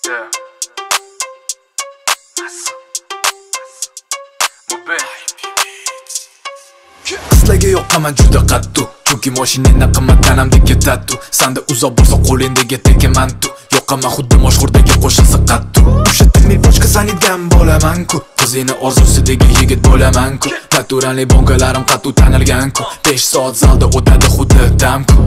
Qizlarga yoqaman juda qattiq, chunki mashinangdan qimmat tanamdek ketadi. Sanda uzoq bo'lsa qo'lingdagi tekimantu. Yoqaman xuddi mashhurdagi qo'shiqsi qattiq. O'sha tilni boshqa sanidan bo'laman-ku. Qizini orzusidagi yigit bo'laman-ku. Naturali bongalarim qattiq tanilgan-ku. 5 soat zalda o'tadi xuddi damku.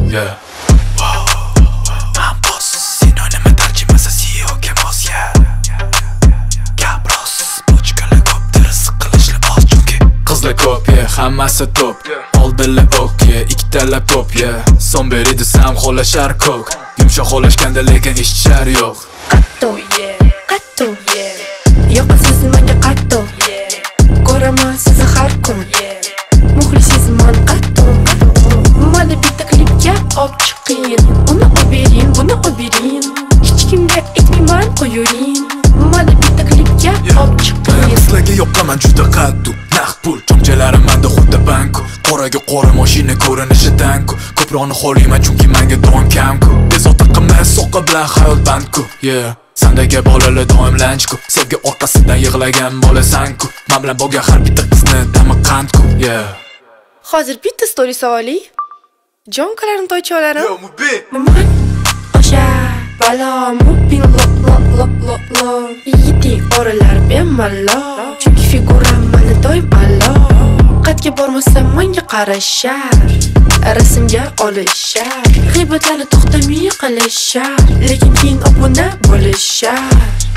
Qizlar ko'p, hammasi top. Oldinlar okey, ikkitala pop, son beri desam xolashar ko'k. Yumshoq xolashganda lekin ishchar yo'q. Qatto, qatto, yoqasiz menga qatto. Ko'raman sizni har kun. Muxlisizman qatto. Mana bitta klipga olib chiqing. Uni olib bering, buni olib bering. Hech kimga aytmayman qo'ying. Mana bitta klipga olib chiqing. Qizlarga yoqaman juda qattiq. Naqd pul chomchalarim menda xuddi banku. Qoraga qora mashina ko'rinishidan-ku. Ko'proqni xohlayman chunki menga doim kam-ku. Bezovta qilmay so'qqa bilan hayot bandku. Sandagi bolalar doim lanchku. Sevgi orqasidan yig'lagan bolasan-ku. Men bilan bo'lgan har bitta qizni dami qandku. Hozir bitta story savoli. Jonkalarni to'ycholarim. Yo, Mubin. O'sha balo Mubin lo. Yiting oralar bemalol. Chunki figuram mani doim alo. Qatga bormasam menga qarashar. Rasmga olishar. G'iybatlarni to'xtamay qilishar. Lekin keyin obuna bo'lishar.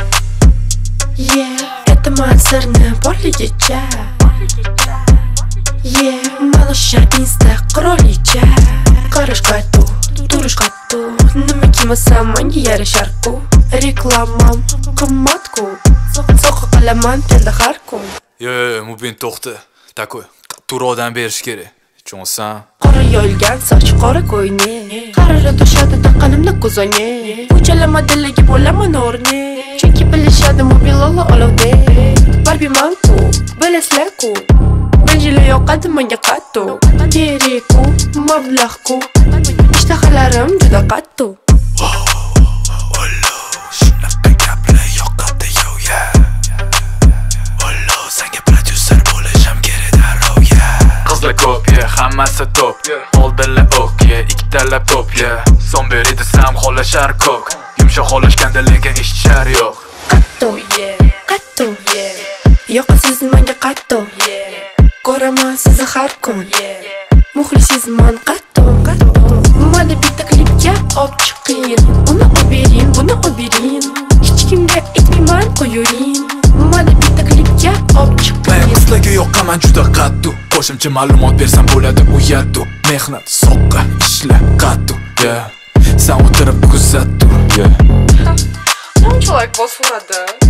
Aytaman sirni borligicha. Malosha insta qirolicha. Qarash qattu, turish qattu. Nima kiymasam menga yarashar-ku. Reklamam qimmat-ku. So'qqa qilaman tenda har kun. Mubin to'xta. Takoy, turodan berish kerak. Tushunsan? Qora yoyilgan soch, qora ko'yni. Qarara to'shadi taqqanimda ko'zoni. Ko'chalar modelligi bo'laman o'rni. Chunki bilishadi mobillar olovda. Barbiman-ku, bilasizlar-ku. Banjila yoqadi menga qattu. Kerak-ku, mablag'-ku. Ishtahalarim juda qattu. Qizlar ko'p, hammasi top. Oldinlar okey, ikkitala pop, son beri desam xolashar ko'k. Yumshoq xolashganda lekin ishchar yo'q. Qatto, qatto, yoqasiz menga qatto. Ko'raman sizni har kun. Muxlisizman qatto. Mana bitta klipga olib chiqing. Uni olib bering, buni olib bering. Hech kimga aytmayman qo'ying. Mana bitta klipga olib chiqing. Qizlarga yoqaman juda qattiq. Qo'shimcha ma'lumot bersam bo'ladi u yattu. Mehnat, soqqa, ishla, qattu. Sen o'tirib kuzattu. Qanchalik bosib uradi?